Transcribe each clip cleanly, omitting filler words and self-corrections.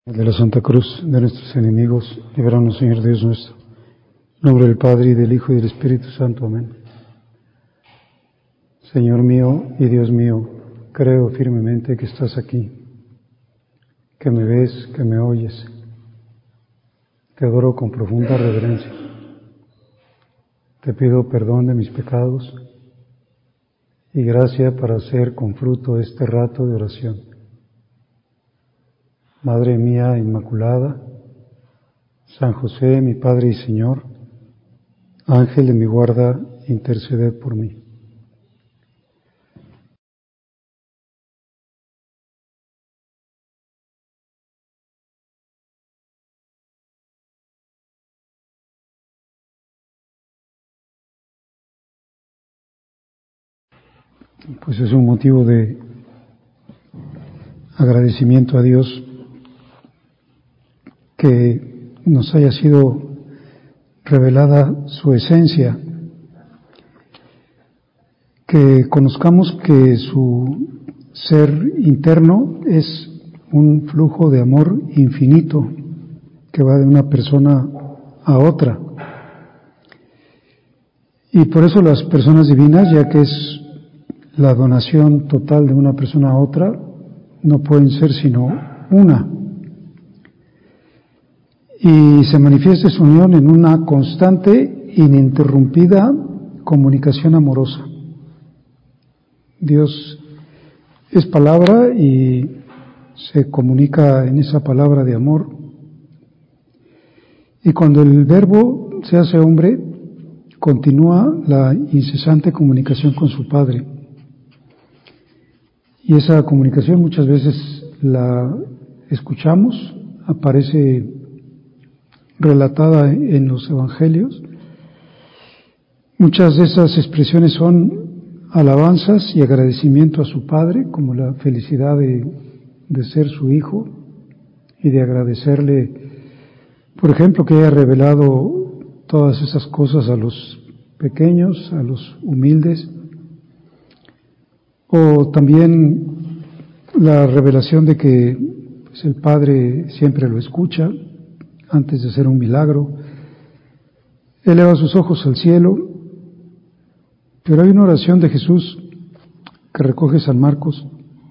De la Santa Cruz de nuestros enemigos, líbranos, Señor Dios nuestro. En nombre del Padre, y del Hijo, y del Espíritu Santo. Amén. Señor mío y Dios mío, creo firmemente que estás aquí, que me ves, que me oyes. Te adoro con profunda reverencia. Te pido perdón de mis pecados y gracia para hacer con fruto este rato de oración. Madre mía Inmaculada, San José, mi Padre y Señor, Ángel de mi guarda, interceded por mí. Pues es un motivo de agradecimiento a Dios que nos haya sido revelada su esencia, que conozcamos que su ser interno es un flujo de amor infinito que va de una persona a otra. Y por eso las personas divinas, ya que es la donación total de una persona a otra, no pueden ser sino una. Y se manifiesta su unión en una constante, ininterrumpida comunicación amorosa. Dios es palabra y se comunica en esa palabra de amor. Y cuando el Verbo se hace hombre, continúa la incesante comunicación con su Padre. Y esa comunicación muchas veces la escuchamos, aparece relatada en los evangelios. Muchas de esas expresiones son alabanzas y agradecimiento a su Padre, como la felicidad de ser su hijo y de agradecerle, por ejemplo, que haya revelado todas esas cosas a los pequeños, a los humildes, o también la revelación de que pues, el Padre siempre lo escucha antes de hacer un milagro, eleva sus ojos al cielo. Pero hay una oración de Jesús que recoge San Marcos,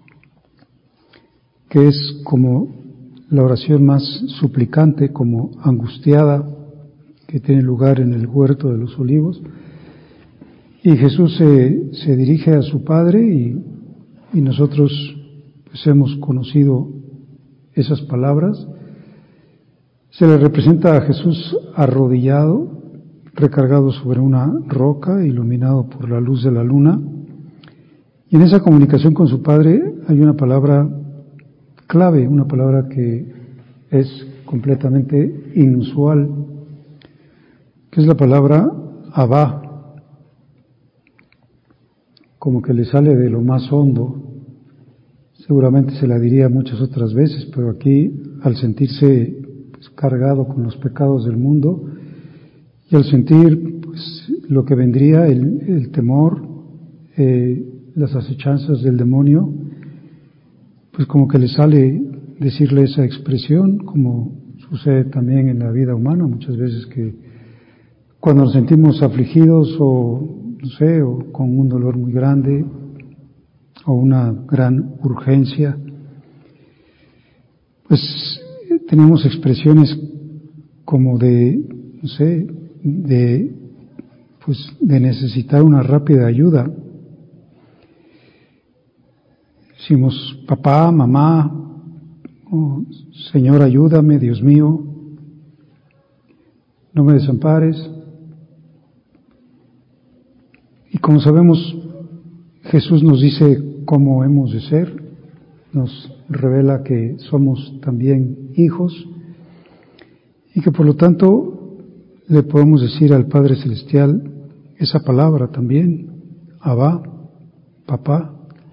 que es como la oración más suplicante, como angustiada, que tiene lugar en el huerto de los olivos. Y Jesús se dirige a su Padre y nosotros pues hemos conocido esas palabras. Se le representa a Jesús arrodillado, recargado sobre una roca, iluminado por la luz de la luna. Y en esa comunicación con su Padre hay una palabra clave, una palabra que es completamente inusual, que es la palabra Abba, como que le sale de lo más hondo. Seguramente se la diría muchas otras veces, pero aquí, al sentirse pues, cargado con los pecados del mundo y al sentir pues, lo que vendría, el temor, las acechanzas del demonio, pues como que le sale decirle esa expresión, como sucede también en la vida humana muchas veces, que cuando nos sentimos afligidos o no sé, o con un dolor muy grande o una gran urgencia, pues tenemos expresiones como de, no sé, de necesitar una rápida ayuda. Decimos papá, mamá, o Señor ayúdame, Dios mío, no me desampares. Y como sabemos, Jesús nos dice cómo hemos de ser, nos revela que somos también hijos y que por lo tanto le podemos decir al Padre Celestial esa palabra también, Abba, papá,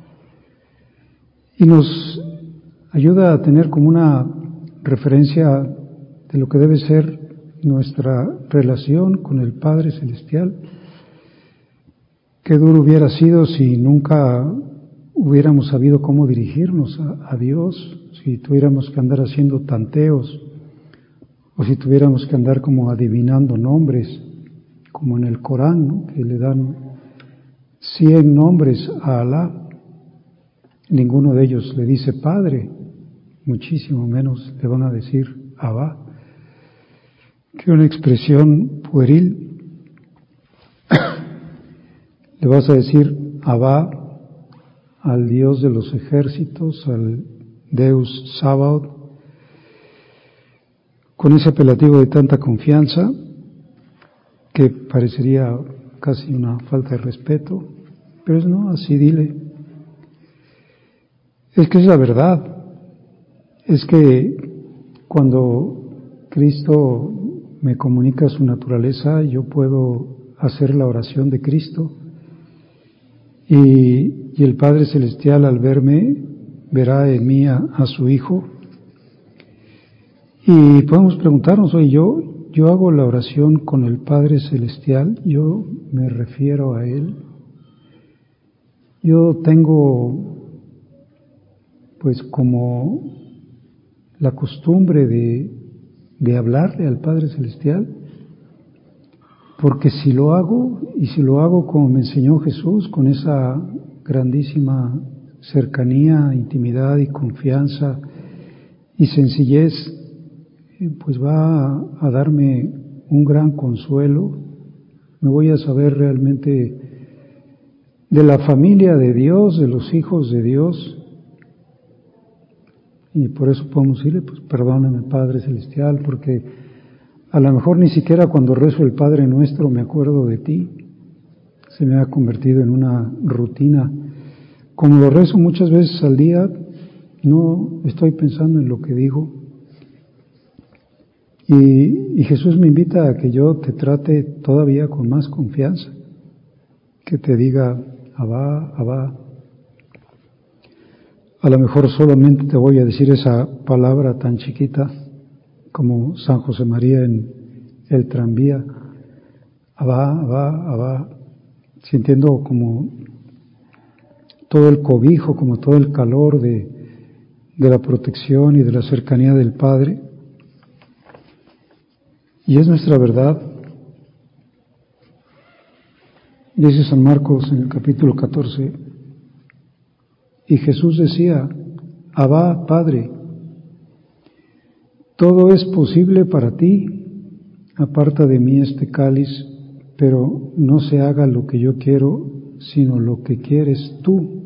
y nos ayuda a tener como una referencia de lo que debe ser nuestra relación con el Padre Celestial. Qué duro hubiera sido si nunca hubiéramos sabido cómo dirigirnos a Dios, si tuviéramos que andar haciendo tanteos, o si tuviéramos que andar como adivinando nombres, como en el Corán, ¿no? Que le dan 100 nombres a Alá. Ninguno de ellos le dice Padre, muchísimo menos le van a decir Abba, que es una expresión pueril. Le vas a decir Abba al Dios de los ejércitos, al Deus Sabaoth, con ese apelativo de tanta confianza que parecería casi una falta de respeto, pero no, así dile. Es que es la verdad, es que cuando Cristo me comunica su naturaleza, yo puedo hacer la oración de Cristo y el Padre Celestial al verme verá en mí a su Hijo. Y podemos preguntarnos, oye, yo hago la oración con el Padre Celestial, yo me refiero a Él, yo tengo pues como la costumbre de hablarle al Padre Celestial, porque si lo hago, y si lo hago como me enseñó Jesús, con esa grandísima cercanía, intimidad y confianza y sencillez, pues va a darme un gran consuelo. Me voy a saber realmente de la familia de Dios, de los hijos de Dios, y por eso podemos decirle, pues perdóname Padre Celestial, porque a lo mejor ni siquiera cuando rezo el Padre Nuestro me acuerdo de ti, se me ha convertido en una rutina. Como lo rezo muchas veces al día, no estoy pensando en lo que digo. Y Jesús me invita a que yo te trate todavía con más confianza, que te diga, Abba, Abba. A lo mejor solamente te voy a decir esa palabra tan chiquita como San José María en el tranvía, Abba, Abba, Abba, sintiendo como todo el cobijo, como todo el calor de la protección y de la cercanía del Padre. Y es nuestra verdad. Dice San Marcos en el capítulo 14, y Jesús decía, Abba, Padre, todo es posible para ti, aparta de mí este cáliz, pero no se haga lo que yo quiero, sino lo que quieres tú.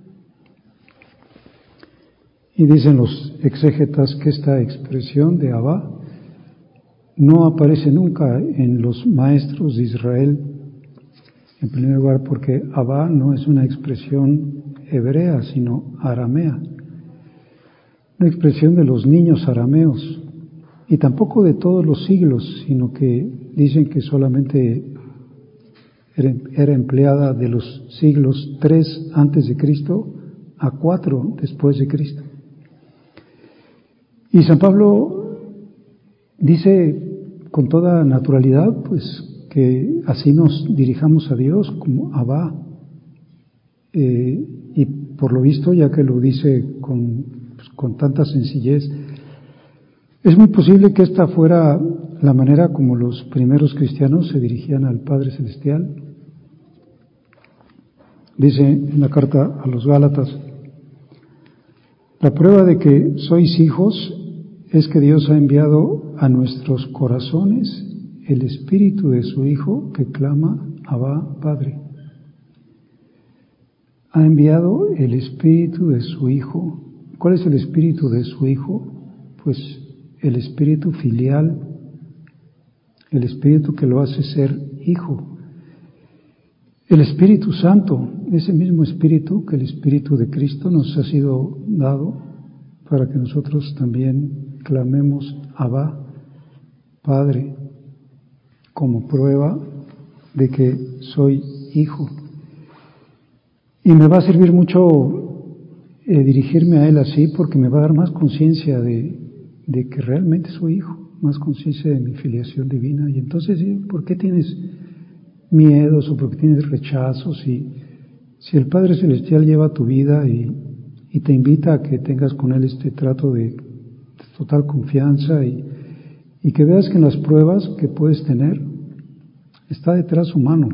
Y dicen los exégetas que esta expresión de Abba no aparece nunca en los maestros de Israel, en primer lugar porque Abba no es una expresión hebrea, sino aramea, una expresión de los niños arameos, y tampoco de todos los siglos, sino que dicen que solamente era empleada de los siglos 3 antes de Cristo a 4 después de Cristo. Y San Pablo dice con toda naturalidad, pues, que así nos dirijamos a Dios como Abba, y por lo visto, ya que lo dice con tanta sencillez, es muy posible que esta fuera la manera como los primeros cristianos se dirigían al Padre Celestial. Dice en la carta a los Gálatas, la prueba de que sois hijos es que Dios ha enviado a nuestros corazones el Espíritu de su Hijo que clama, Abba, Padre. Ha enviado el Espíritu de su Hijo. ¿Cuál es el Espíritu de su Hijo? Pues el Espíritu filial, el Espíritu que lo hace ser hijo. El Espíritu Santo, ese mismo Espíritu que el Espíritu de Cristo nos ha sido dado para que nosotros también clamemos Abba, Padre, como prueba de que soy hijo. Y me va a servir mucho dirigirme a Él así, porque me va a dar más conciencia de que realmente soy hijo, más conciencia de mi filiación divina. Y entonces, ¿por qué tienes miedos o por qué tienes rechazos? Si el Padre Celestial lleva tu vida y te invita a que tengas con Él este trato de total confianza y que veas que en las pruebas que puedes tener está detrás su mano.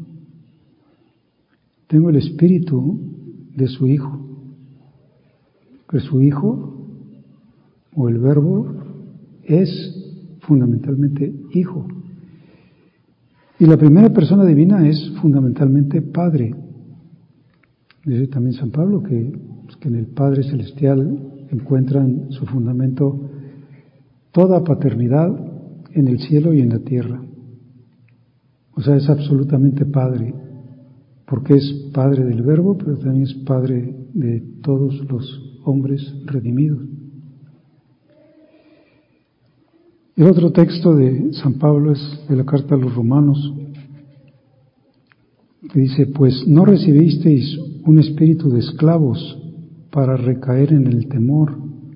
Tengo el espíritu de su Hijo, que su Hijo o el Verbo es fundamentalmente Hijo. Y la primera persona divina es fundamentalmente Padre. Dice también San Pablo que en el Padre Celestial encuentran su fundamento toda paternidad en el cielo y en la tierra. O sea, es absolutamente Padre, porque es Padre del Verbo, pero también es Padre de todos los hombres redimidos. El otro texto de San Pablo es de la carta a los Romanos, que dice: pues no recibisteis un espíritu de esclavos para recaer en el temor,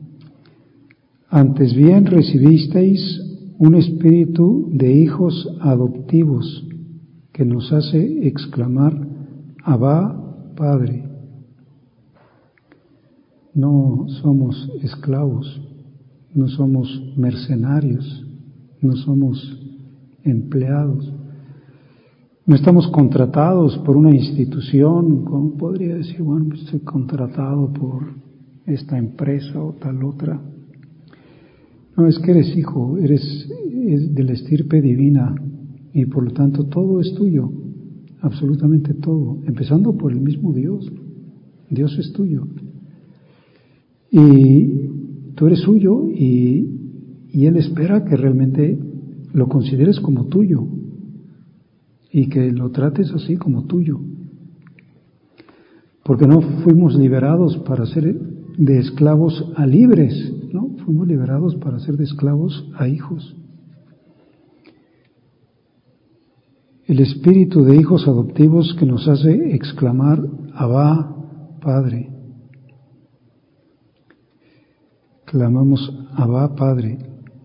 antes bien recibisteis un espíritu de hijos adoptivos que nos hace exclamar: Abba, Padre. No somos esclavos, no somos mercenarios, no somos empleados, no estamos contratados por una institución, como podría decir, bueno, estoy contratado por esta empresa o tal otra. No, es que eres hijo, eres de la estirpe divina y por lo tanto todo es tuyo, absolutamente todo, empezando por el mismo Dios. Dios es tuyo. Y tú eres suyo y Él espera que realmente lo consideres como tuyo y que lo trates así como tuyo. Porque no fuimos liberados para ser de esclavos a libres, ¿no? Fuimos liberados para ser de esclavos a hijos. El espíritu de hijos adoptivos que nos hace exclamar: Abba, Padre. Clamamos: Abba, Padre.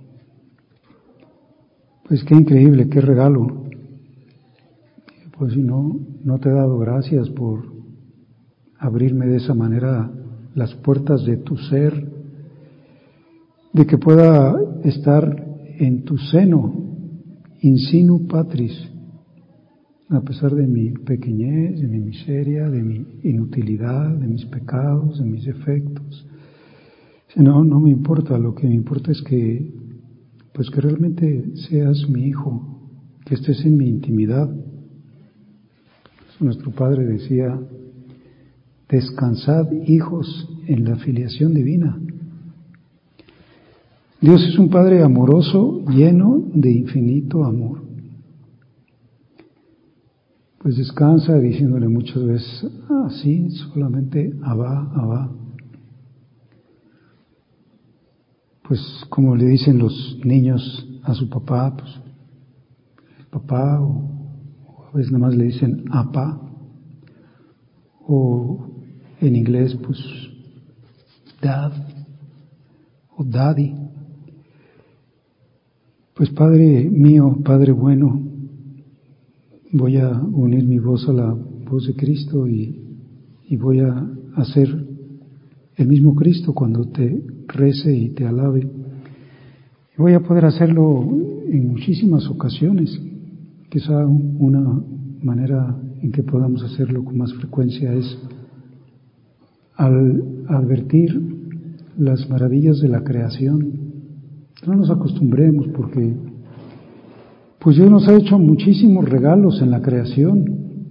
Pues qué increíble, qué regalo. Pues si no te he dado gracias por abrirme de esa manera las puertas de tu ser, de que pueda estar en tu seno, in sinu patris, a pesar de mi pequeñez, de mi miseria, de mi inutilidad, de mis pecados, de mis defectos. No me importa, lo que me importa es que realmente seas mi hijo, que estés en mi intimidad. Nuestro Padre decía: descansad, hijos, en la filiación divina. Dios es un Padre amoroso, lleno de infinito amor. Pues descansa diciéndole muchas veces así, solamente Abba, Abba. Pues como le dicen los niños a su papá, pues papá, o a veces nada más le dicen apá, o en inglés pues dad o daddy. Pues Padre mío, Padre bueno, voy a unir mi voz a la voz de Cristo y voy a hacer el mismo Cristo cuando te rece y te alabe. Y voy a poder hacerlo en muchísimas ocasiones. Quizá una manera en que podamos hacerlo con más frecuencia es al advertir las maravillas de la creación. No nos acostumbremos porque pues Dios nos ha hecho muchísimos regalos en la creación.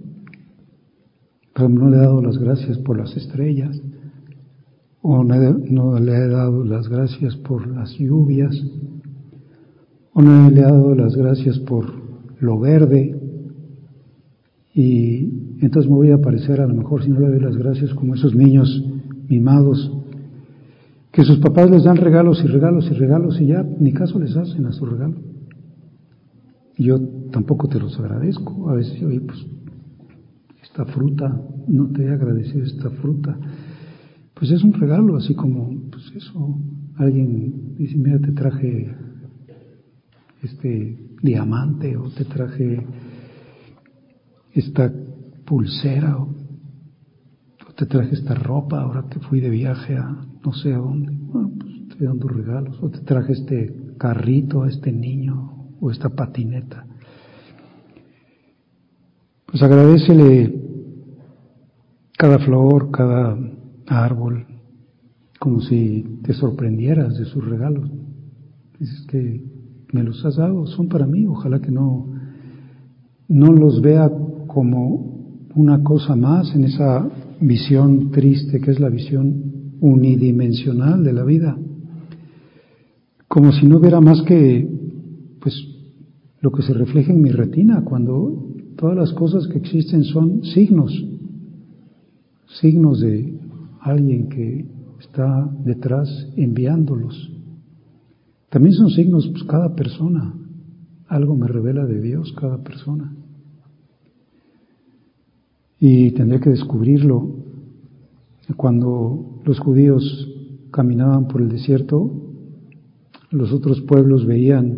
Pero no le he dado las gracias por las estrellas, o no le he dado las gracias por las lluvias, o no le he dado las gracias por lo verde, y entonces me voy a parecer a lo mejor, si no le doy las gracias, como esos niños mimados, que sus papás les dan regalos y regalos y regalos y ya ni caso les hacen a su regalo. Y yo tampoco te los agradezco. A veces, oye, pues esta fruta, no te he agradecido esta fruta. Pues es un regalo, así como, pues eso, alguien dice: mira, te traje este diamante, o te traje esta pulsera, te traje esta ropa ahora que fui de viaje a no sé a dónde. Bueno, pues estoy dando regalos. O te traje este carrito a este niño o esta patineta. Pues agradécele cada flor, cada árbol, como si te sorprendieras de sus regalos. Dices que me los has dado, son para mí. Ojalá que no los vea como una cosa más en esa visión triste que es la visión unidimensional de la vida. Como si no viera más que pues lo que se refleja en mi retina, cuando todas las cosas que existen son signos de alguien que está detrás enviándolos. También son signos, pues cada persona, algo me revela de Dios cada persona. Y tendré que descubrirlo. Cuando los judíos caminaban por el desierto, los otros pueblos veían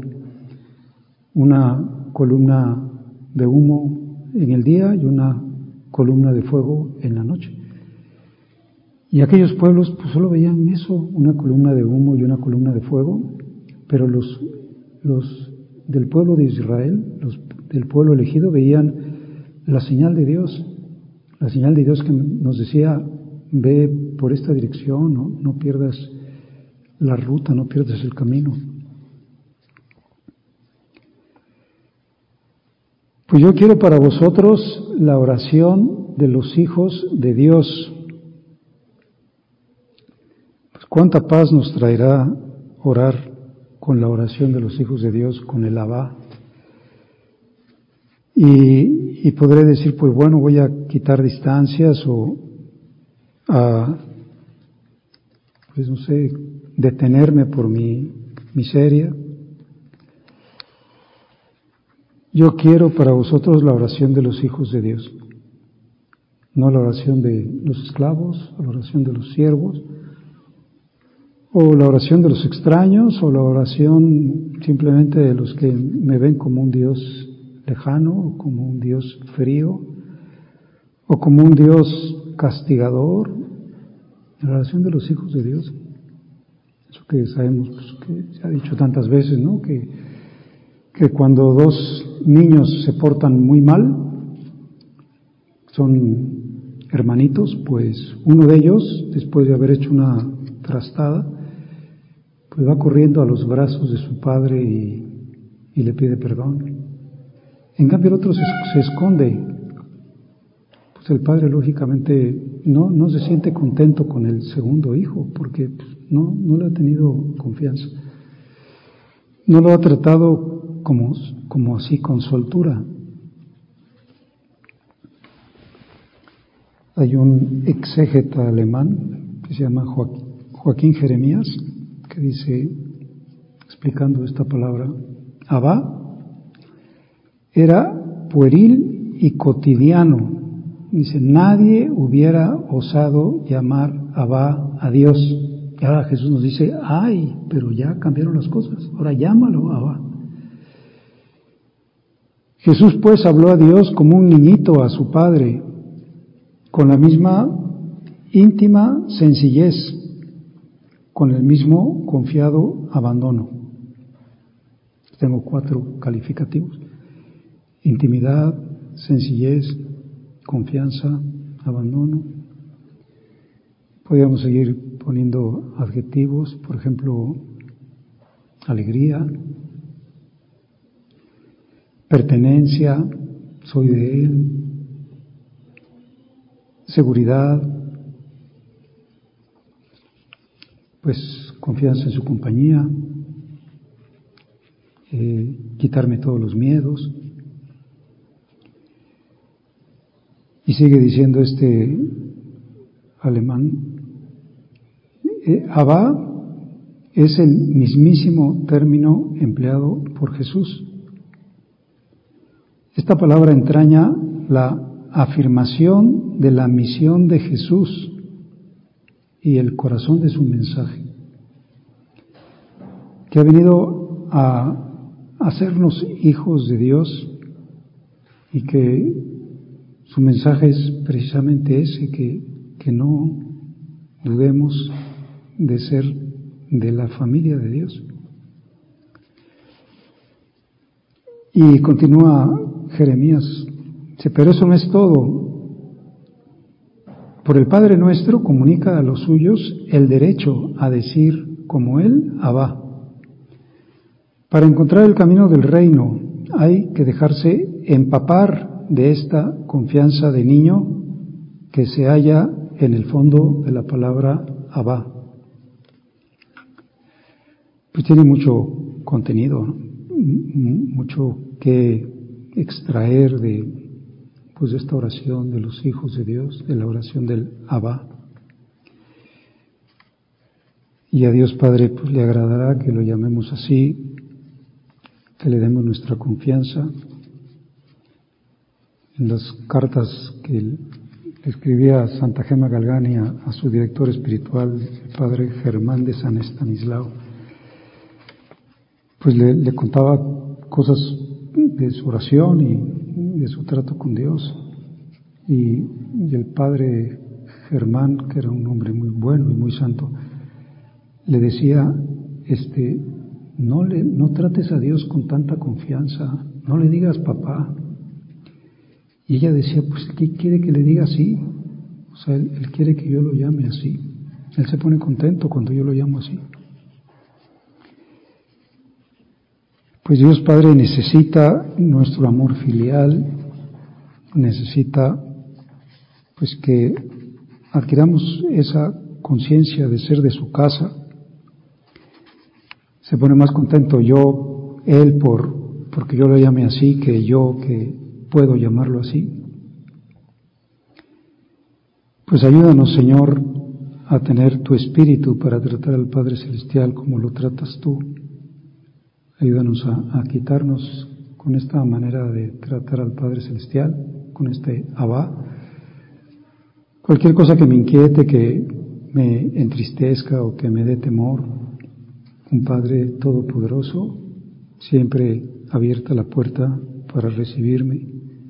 una columna de humo en el día y una columna de fuego en la noche. Y aquellos pueblos pues solo veían eso, una columna de humo y una columna de fuego, pero los del pueblo de Israel, los del pueblo elegido, veían la señal de Dios que nos decía, ve por esta dirección, no pierdas la ruta, no pierdas el camino. Pues yo quiero para vosotros la oración de los hijos de Dios. Pues cuánta paz nos traerá orar con la oración de los hijos de Dios, con el Abba. Y podré decir, pues bueno, voy a quitar distancias o pues no sé, detenerme por mi miseria. Yo quiero para vosotros la oración de los hijos de Dios, no la oración de los esclavos, la oración de los siervos, o la oración de los extraños, o la oración simplemente de los que me ven como un Dios lejano, o como un Dios frío, o como un Dios castigador. La oración de los hijos de Dios, eso que sabemos, pues, que se ha dicho tantas veces, ¿no? Que cuando dos niños se portan muy mal, son hermanitos, pues uno de ellos, después de haber hecho una trastada, pues va corriendo a los brazos de su padre y le pide perdón. En cambio el otro se esconde. Pues el padre lógicamente no se siente contento con el segundo hijo, porque pues, no le ha tenido confianza. No lo ha tratado como así con soltura. Hay un exégeta alemán que se llama Joaquín Jeremías, que dice, explicando esta palabra, Abba era pueril y cotidiano. Dice, nadie hubiera osado llamar Abba a Dios. Y ahora Jesús nos dice, ay, pero ya cambiaron las cosas, ahora llámalo Abba. Jesús pues habló a Dios como un niñito a su Padre, con la misma íntima sencillez, con el mismo confiado abandono. Tengo 4 calificativos: intimidad, sencillez, confianza, abandono. Podríamos seguir poniendo adjetivos, por ejemplo, alegría, pertenencia, soy de Él, seguridad, pues confianza en su compañía, quitarme todos los miedos. Y sigue diciendo este alemán, Abba es el mismísimo término empleado por Jesús. Esta palabra entraña la afirmación de la misión de Jesús y el corazón de su mensaje, que ha venido a hacernos hijos de Dios, y que su mensaje es precisamente ese, que que no dudemos de ser de la familia de Dios. Y continúa Jeremías, dice, pero eso no es todo. Por el Padre nuestro comunica a los suyos el derecho a decir como Él, Abba. Para encontrar el camino del reino hay que dejarse empapar de esta confianza de niño que se halla en el fondo de la palabra Abba. Pues tiene mucho contenido, ¿no? Mucho que extraer de esta oración de los hijos de Dios, de la oración del Abba. Y a Dios Padre pues le agradará que lo llamemos así, que le demos nuestra confianza. En las cartas que le escribía Santa Gema Galgani a su director espiritual, el Padre Germán de San Estanislao, pues le contaba cosas de su oración y de su trato con Dios. Y el Padre Germán, que era un hombre muy bueno y muy santo, le decía, no trates a Dios con tanta confianza, no le digas papá. Y ella decía, pues ¿qué quiere que le diga así? O sea, él quiere que yo lo llame así. Él se pone contento cuando yo lo llamo así. Pues Dios Padre necesita nuestro amor filial, necesita pues que adquiramos esa conciencia de ser de su casa. Se pone más contento él porque yo lo llame así, que yo que puedo llamarlo así. Pues ayúdanos, Señor, a tener tu espíritu para tratar al Padre Celestial como lo tratas tú. Ayúdanos a quitarnos con esta manera de tratar al Padre Celestial, con este Abba, cualquier cosa que me inquiete, que me entristezca o que me dé temor. Un Padre todopoderoso, siempre abierta la puerta para recibirme.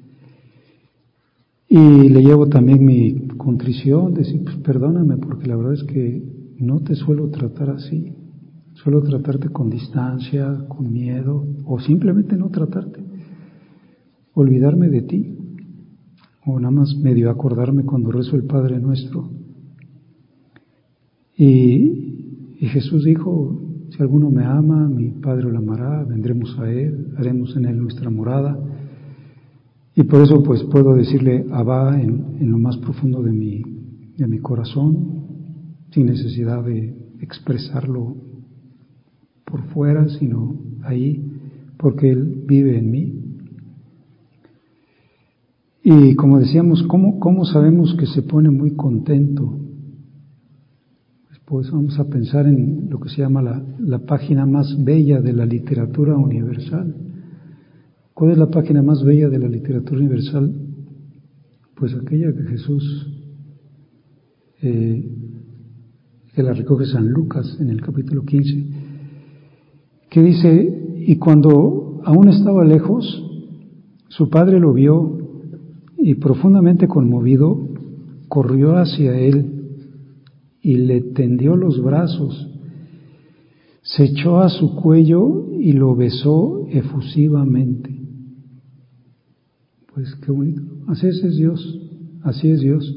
Y le llevo también mi contrición, decir, pues perdóname, porque la verdad es que no te suelo tratar así. Suelo tratarte con distancia, con miedo, o simplemente no tratarte. Olvidarme de ti, o nada más medio acordarme cuando rezo el Padre Nuestro. Y Jesús dijo, si alguno me ama, mi Padre lo amará, vendremos a Él, haremos en Él nuestra morada. Y por eso pues puedo decirle Abba en lo más profundo de mi corazón, sin necesidad de expresarlo por fuera, sino ahí, porque Él vive en mí. Y como decíamos, ¿cómo sabemos que se pone muy contento? Pues vamos a pensar en lo que se llama la página más bella de la literatura universal. ¿Cuál es la página más bella de la literatura universal? Pues aquella que Jesús, que la recoge San Lucas en el capítulo 15, que dice, y cuando aún estaba lejos, su padre lo vio y profundamente conmovido, corrió hacia él y le tendió los brazos, se echó a su cuello y lo besó efusivamente. Pues qué bonito. Así es Dios, así es Dios.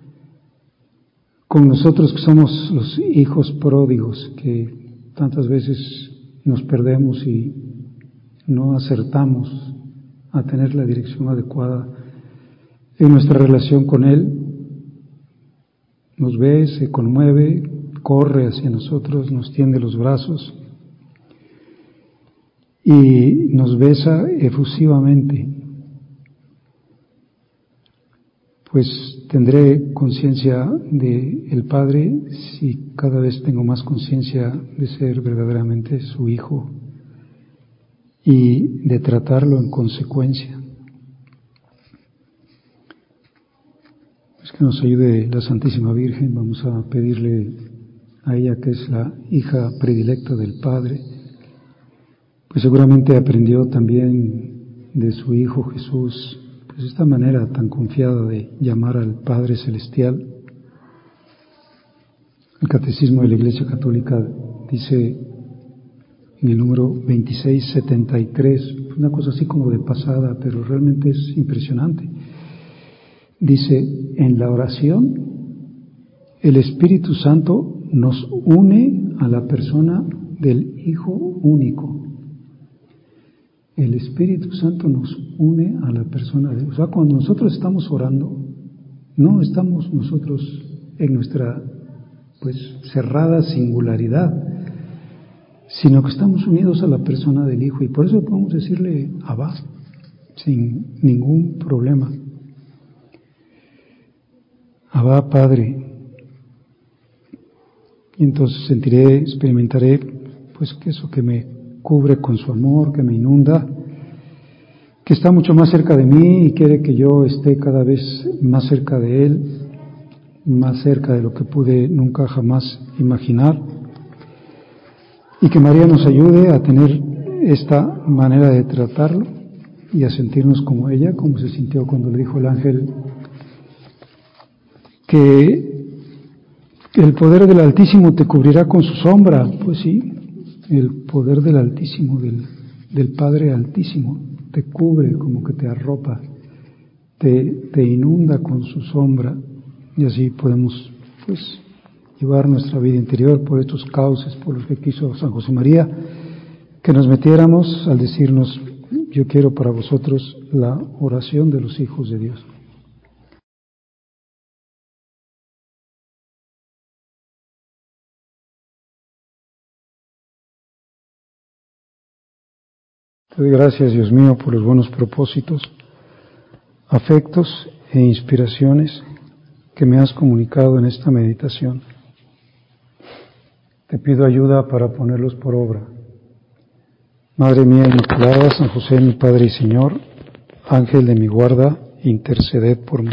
Con nosotros que somos los hijos pródigos, que tantas veces nos perdemos y no acertamos a tener la dirección adecuada en nuestra relación con Él, nos ve, se conmueve, corre hacia nosotros, nos tiende los brazos y nos besa efusivamente. Pues tendré conciencia del Padre si cada vez tengo más conciencia de ser verdaderamente su hijo y de tratarlo en consecuencia. Pues que nos ayude la Santísima Virgen, vamos a pedirle a ella, que es la hija predilecta del Padre, pues seguramente aprendió también de su Hijo Jesús, pues esta manera tan confiada de llamar al Padre Celestial, El Catecismo de la Iglesia Católica dice en el número 2673, una cosa así como de pasada, pero realmente es impresionante. Dice, en la oración, el Espíritu Santo nos une a la persona del Hijo único. El Espíritu Santo nos une a la persona de Dios. O sea, cuando nosotros estamos orando, no estamos nosotros en nuestra cerrada singularidad, sino que estamos unidos a la persona del Hijo, y por eso podemos decirle Abba sin ningún problema. Abba, Padre. Y entonces experimentaré que eso que me cubre con su amor, que me inunda, que está mucho más cerca de mí y quiere que yo esté cada vez más cerca de Él, más cerca de lo que pude nunca jamás imaginar, y que María nos ayude a tener esta manera de tratarlo y a sentirnos como ella, como se sintió cuando le dijo el ángel que el poder del Altísimo te cubrirá con su sombra. Pues sí, el poder del Altísimo, del Padre Altísimo, te cubre, como que te arropa, te inunda con su sombra, y así podemos llevar nuestra vida interior por estos cauces por los que quiso San José María que nos metiéramos al decirnos: yo quiero para vosotros la oración de los hijos de Dios. Te doy gracias, Dios mío, por los buenos propósitos, afectos e inspiraciones que me has comunicado en esta meditación. Te pido ayuda para ponerlos por obra. Madre mía Inmaculada, San José, mi Padre y Señor, Ángel de mi guarda, interceded por mí.